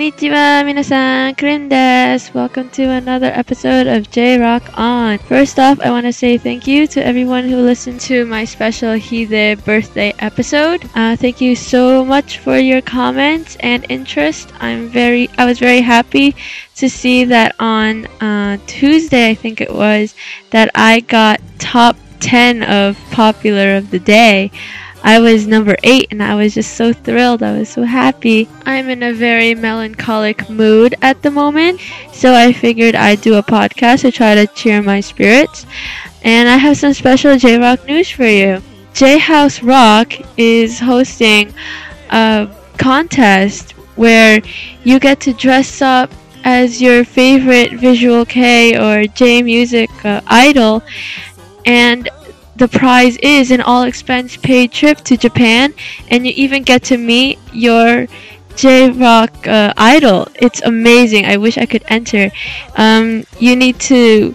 Konnichiwa, minasan, Krim desu. Welcome to another episode of J Rock On. First off, I want to say thank you to everyone who listened to my special Hide birthday episode. Thank you so much for your comments and interest. I was very happy to see that on Tuesday, I think it was, that I got top 10 of popular of the day. I was number 8 and I was just so thrilled. I was so happy. I'm in a very melancholic mood at the moment, so I figured I'd do a podcast to try to cheer my spirits. And I have some special J-Rock news for you. J-House Rock is hosting a contest where you get to dress up as your favorite Visual K or J Music idol, and the prize is an all-expense paid trip to Japan, and you even get to meet your J-Rock idol. It's amazing. I wish I could enter. You need to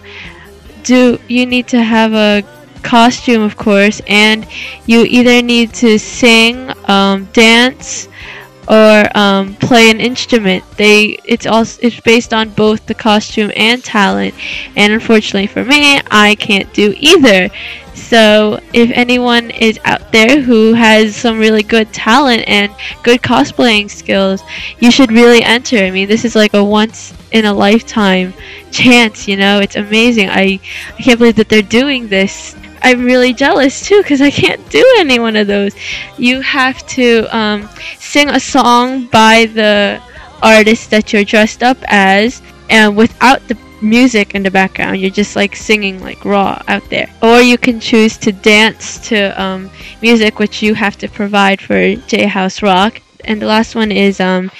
have a costume, of course, and you either need to sing, dance, or play an instrument. It's based on both the costume and talent, and unfortunately for me, I can't do either. So if anyone is out there who has some really good talent and good cosplaying skills, you should really enter. I mean, this is like a once in a lifetime chance, you know. It's amazing. I can't believe that they're doing this. I'm really jealous too because I can't do any one of those. You have to sing a song by the artist that you're dressed up as, and without the music in the background. You're just like singing like raw out there. Or you can choose to dance to music, which you have to provide for J-House Rock. And the last one is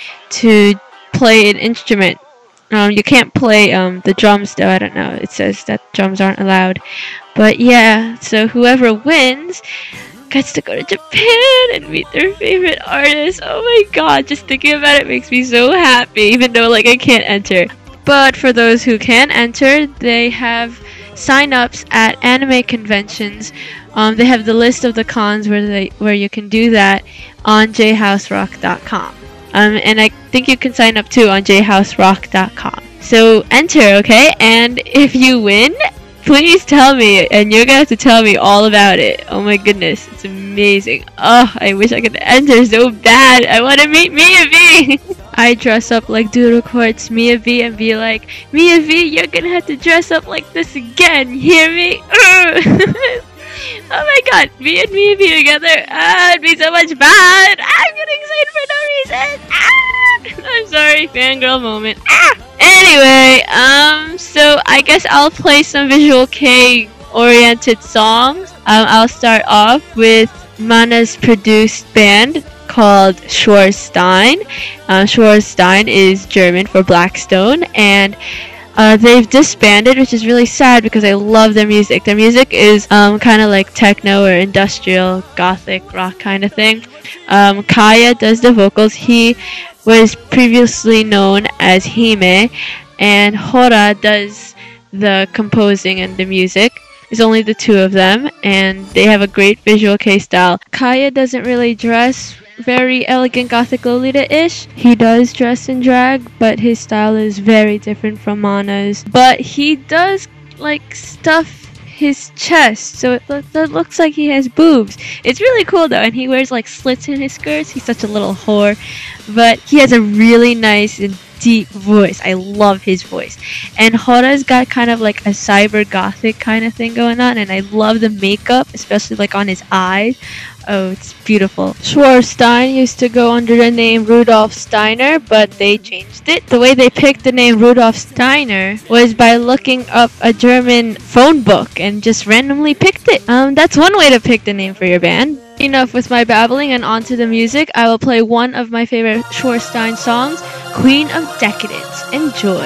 to play an instrument. You can't play the drums though. I don't know. It says that drums aren't allowed. But yeah, so whoever wins gets to go to Japan and meet their favorite artist. Oh my god, just thinking about it makes me so happy, even though like I can't enter. But for those who can enter, they have sign-ups at anime conventions. They have the list of the cons where you can do that on jhouserock.com. And I think you can sign up too on jhouserock.com. So enter, okay? And if you win, please tell me, and you're gonna have to tell me all about it. Oh my goodness, it's amazing. Oh, I wish I could enter so bad. I want to meet Mia V. I dress up like Doodle Quartz Mia V and be like, Mia V, you're gonna have to dress up like this again. Hear me? Oh my god, me and Mia V together. It'd be so much fun. I'm getting excited for no reason. I'm sorry, fangirl moment. Anyway, so I guess I'll play some Visual K oriented songs. I'll start off with Mana's produced band called Schwarstein. Schwarstein is German for Blackstone, and they've disbanded, which is really sad because I love their music. Their music is kind of like techno or industrial gothic rock kind of thing. Kaya does the vocals. He was previously known as Hime, and Hora does the composing and the music. It's only the two of them, and they have a great Visual K style. Kaya doesn't really dress very elegant gothic Lolita-ish. He does dress in drag, but his style is very different from Mana's. But he does like stuff his chest, so it looks like he has boobs. It's really cool though, and he wears like slits in his skirts. He's such a little whore, but he has a really nice and deep voice. I love his voice. And Hora's got kind of like a cyber gothic kind of thing going on, and I love the makeup, especially like on his eyes. Oh, it's beautiful. Schwarstein used to go under the name Rudolf Steiner, but they changed it. The way they picked the name Rudolf Steiner was by looking up a German phone book and just randomly picked it. That's one way to pick the name for your band. Enough with my babbling and on to the music. I will play one of my favorite Schwarstein songs, Queen of Decadence. Enjoy.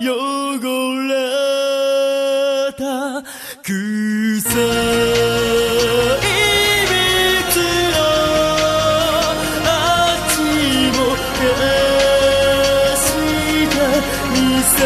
汚れた臭い蜜をあっちも消してみせ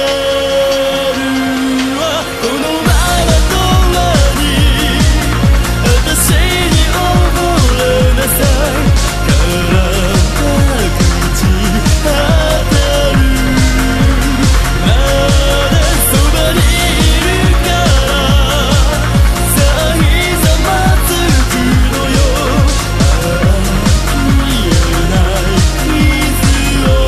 るわこのまま空に私に溺れなさいから口当たるまだそばにいるからさあひざまずくのよ消えない傷を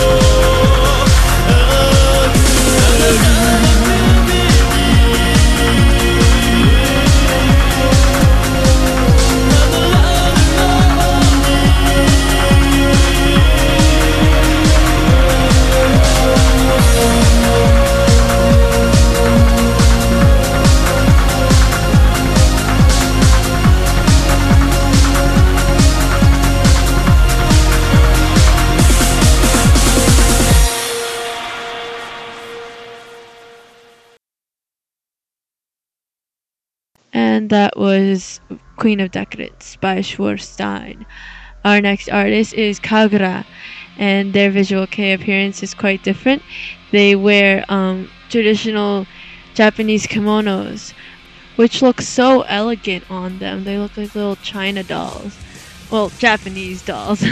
And that was Queen of Decadence by Schwarzenstein. Our next artist is Kagura, and their visual kei appearance is quite different. They wear traditional Japanese kimonos, which look so elegant on them. They look like little China dolls. Well, Japanese dolls.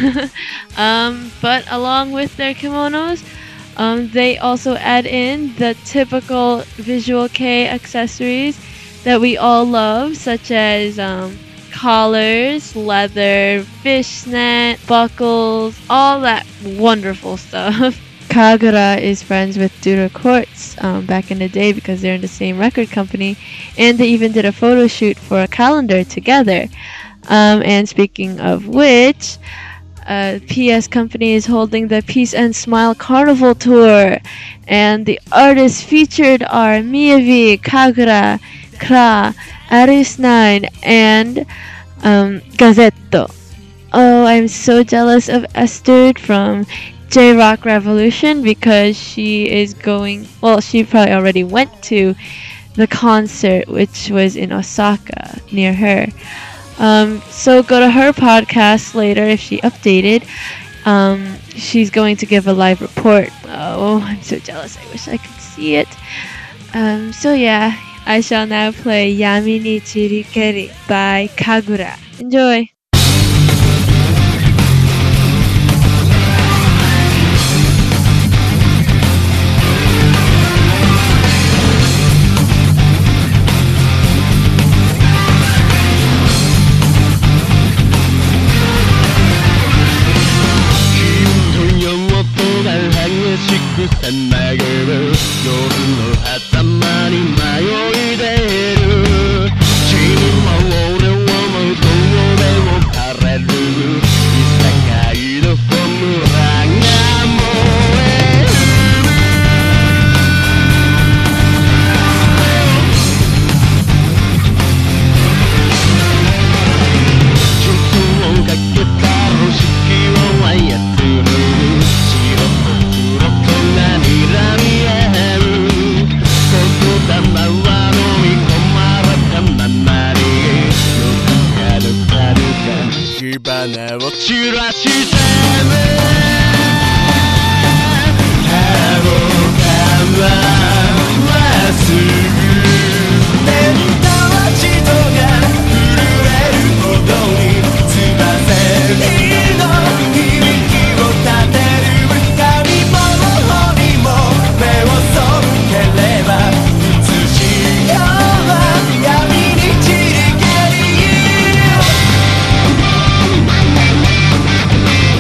But along with their kimonos, they also add in the typical visual kei accessories that we all love, such as collars, leather, fishnet, buckles, all that wonderful stuff. Kagura is friends with Dura Quartz back in the day because they're in the same record company, and they even did a photo shoot for a calendar together. And speaking of which, PS Company is holding the Peace and Smile Carnival Tour, and the artists featured are Miyavi, Kagura, Kra, Aris9, and Gazetto. Oh, I'm so jealous of Esther from J-Rock Revolution because she is going, well, she probably already went to the concert, which was in Osaka, near her. So go to her podcast later if she updated. She's going to give a live report. Oh, I'm so jealous. I wish I could see it. So yeah, I shall now play Yami ni Chirikeri by Kagura. Enjoy! さなげる夜の狭間に迷い出る君も俺をもどれを枯れる見境の炎が燃える術をかけたろ式を操る白と黒と睨み合う言霊は飲み込まれたままに夜の遥か火花を散らして歯をかわすぐ目にたわしとが震えるほどに翼にの響きを立てる神も鬼も目を背ければ映しようは闇に散りけり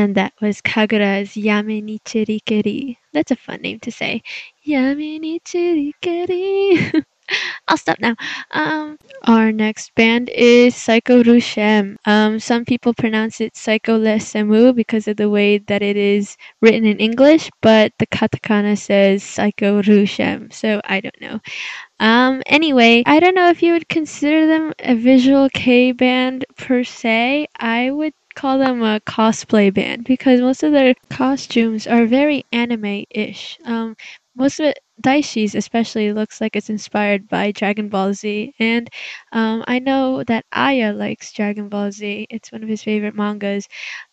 And that was Kagura's Yame ni Chirikeri. That's a fun name to say. Yame ni Chirikeri. I'll stop now. Our next band is Psycho Rushem. Some people pronounce it Psycho Le Semu because of the way that it is written in English, but the katakana says Psycho Rushem, so I don't know. Anyway, I don't know if you would consider them a visual kei band per se. I would call them a cosplay band because most of their costumes are very anime-ish. Most of it, Daishi's especially, looks like it's inspired by Dragon Ball Z, and I know that Aya likes Dragon Ball Z. It's one of his favorite mangas.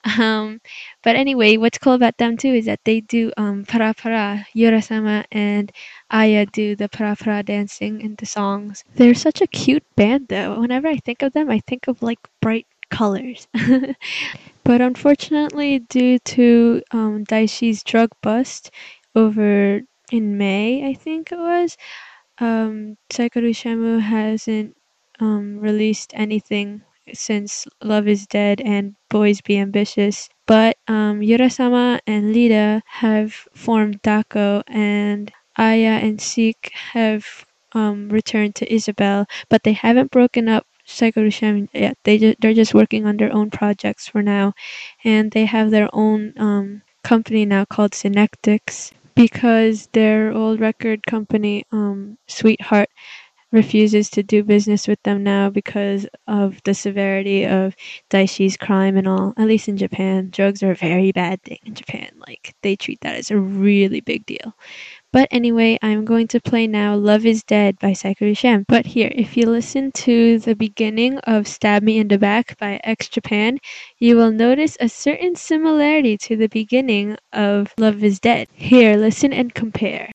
But anyway, what's cool about them too is that they do para para. Yura-sama and Aya do the para para dancing in the songs. They're such a cute band though. Whenever I think of them, I think of like bright colors. But unfortunately, due to Daishi's drug bust over in May, I think it was, Psycho Rushem hasn't released anything since Love is Dead and Boys Be Ambitious. But Yura-sama and Lida have formed Dako, and Aya and Seek have returned to Isabel, but they haven't broken up Psycho Rushem yet. They're just working on their own projects for now, and they have their own company now called Synectics, because their old record company, Sweetheart, refuses to do business with them now because of the severity of Daishi's crime and all. At least in Japan, drugs are a very bad thing in Japan. Like, they treat that as a really big deal. But anyway, I'm going to play now Love is Dead by Psycho Rushem. But here, if you listen to the beginning of Stab Me in the Back by X Japan, you will notice a certain similarity to the beginning of Love is Dead. Here, listen and compare.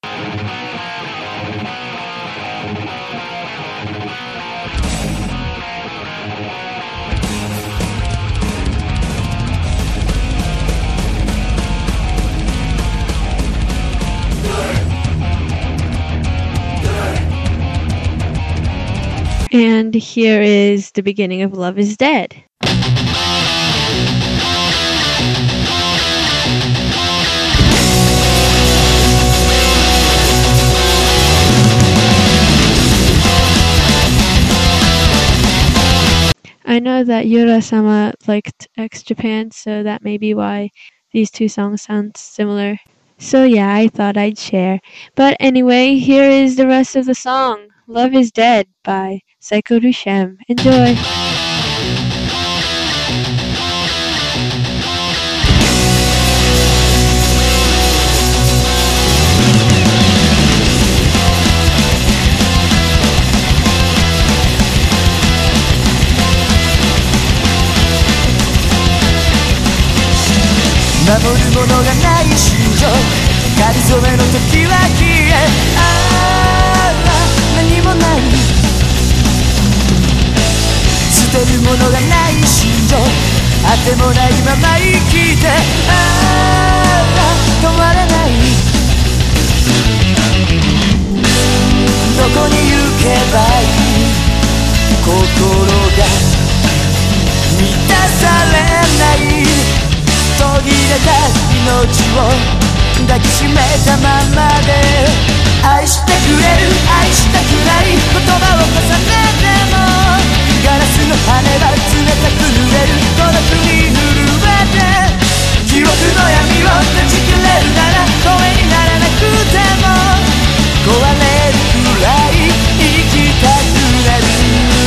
And here is the beginning of Love is Dead. I know that Yura-sama liked X Japan, so that may be why these two songs sound similar. So yeah, I thought I'd share. But anyway, here is the rest of the song. Love is Dead by Psycho Rushem. Enjoy! 守るものがない心情かりそめの時は消えああ何もない捨てるものがない心情あてもないまま生きてああ止まらないどこに行けばいい心が満たされない途切れた命を抱きしめたままで愛してくれる愛したくない言葉を重ねてもガラスの羽は冷たく濡れる孤独に震えて記憶の闇を断ち切れるなら声にならなくても壊れるくらい生きたくなる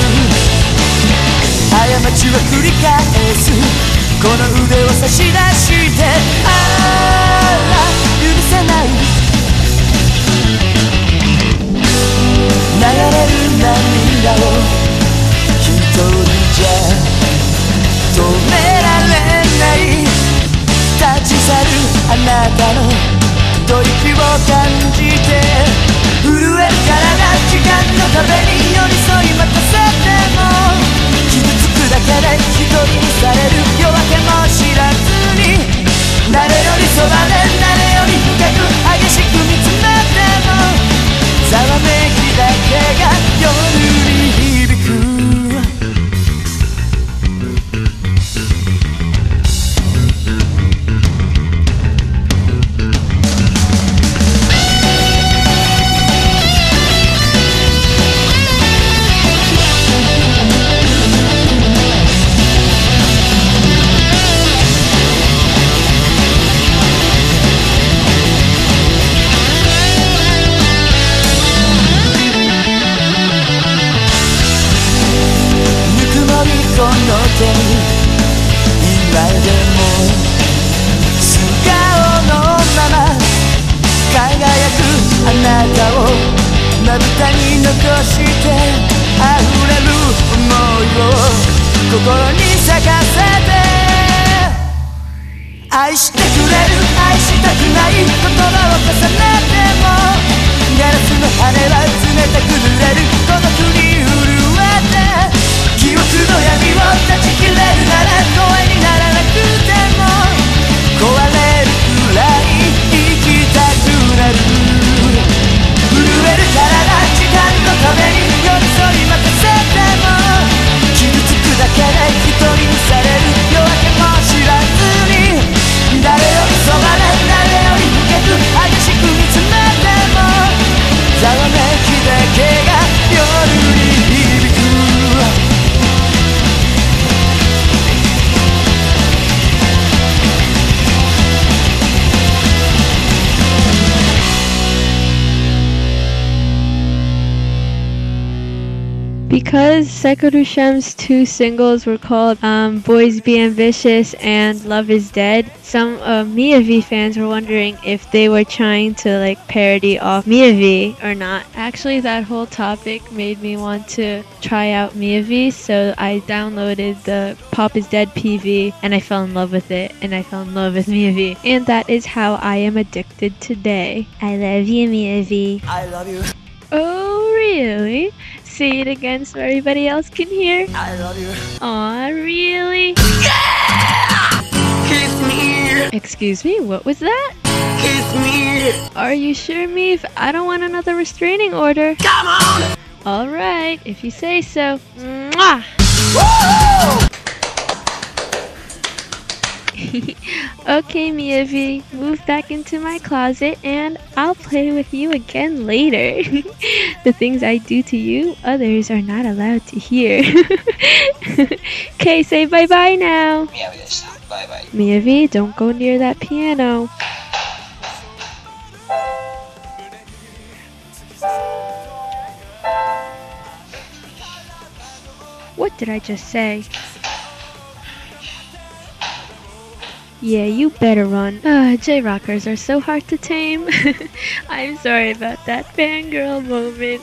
過ちを繰り返すこの腕を差し出してああ許せない流れる涙を一人じゃ止められない立ち去るあなたの吐息を感じて震える体時間の壁に寄り添い待たせても傷つくだけで一人にされる夜明けも知らずに誰よりそなたをまぶたに残して溢れる想いを心に咲かせて愛してくれる愛したくない言葉を重ねてもガラスの羽は冷たく濡れる孤独に震えて記憶の闇を断ち切れるなら声にならなくても壊れるくらい生きたくなる震える体時間のために寄り添い任せても傷つくだけで一人にされる夜明けも知らずに誰よりそばで誰より深く激しく見つめてもざわめきだけが夜に響く Because Sekoru Shem's two singles were called Boys Be Ambitious and Love Is Dead, some Miyavi fans were wondering if they were trying to like parody off Miyavi or not. Actually, that whole topic made me want to try out Miyavi, so I downloaded the Pop Is Dead PV and I fell in love with it, and I fell in love with Miyavi. And that is how I am addicted today. I love you, Miyavi. I love you Oh, really? Say it again so everybody else can hear. I love you Aw, really? Kiss me Excuse me, what was that? Kiss me Are you sure, Meave? I don't want another restraining order. Come on Alright, if you say so. Mwah! Woo! Okay, Miyavi, move back into my closet and I'll play with you again later. The things I do to you, others are not allowed to hear. Okay, say bye-bye now. 宮部でした。バイバイ。 Miyavi, don't go near that piano. What did I just say? Yeah, you better run. J-Rockers are so hard to tame. I'm sorry about that fangirl moment.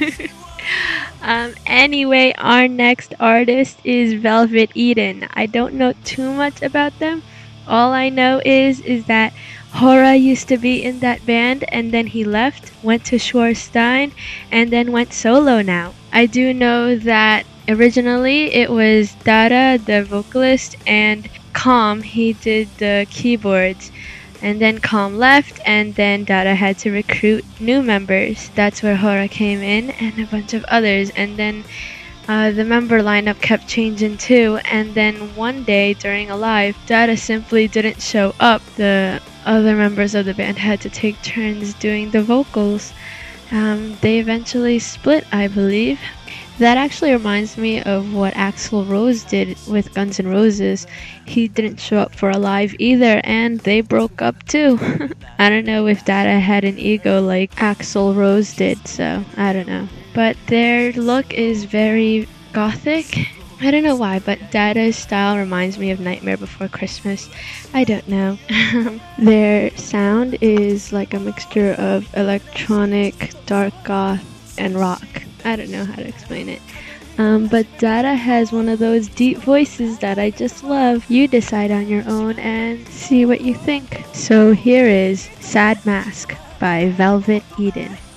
Anyway, our next artist is Velvet Eden. I don't know too much about them. All I know is that Hora used to be in that band and then he left, went to Schwarstein, and then went solo now. I do know that originally it was Dara, the vocalist, and Calm, he did the keyboards. And then Calm left, and then Dara had to recruit new members. That's where Hora came in, and a bunch of others. And then the member lineup kept changing too. And then one day during a live, Dara simply didn't show up. The other members of the band had to take turns doing the vocals. They eventually split, I believe. That actually reminds me of what Axl Rose did with Guns N' Roses. He didn't show up for a live either, and they broke up too. I don't know if Dada had an ego like Axl Rose did, so I don't know. But their look is very gothic. I don't know why, but Dada's style reminds me of Nightmare Before Christmas. I don't know. Their sound is like a mixture of electronic, dark goth, and rock. I don't know how to explain it. But Dada has one of those deep voices that I just love. You decide on your own and see what you think. So here is Sad Mask by Velvet Eden.